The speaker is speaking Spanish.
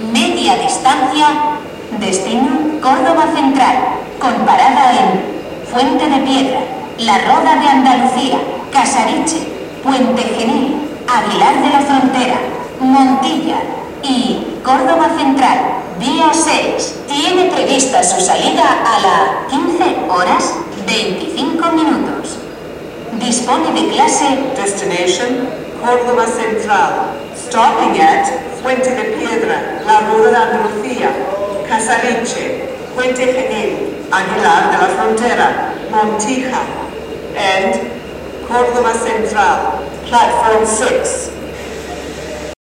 Media distancia, destino Córdoba Central, con parada en Fuente de Piedra, La Roda de Andalucía, Casariche, Puente Genil, Aguilar de la Frontera, Montilla y Córdoba Central, día 6. Tiene prevista su salida a las 15 horas 25 minutos. Dispone de clase Destination, Córdoba Central. Stopping at Fuente de Piedra, La Roda de Andalucía, Casariche, Puente Genil, Aguilar de la Frontera, Montija, and Córdoba Central, Platform 6.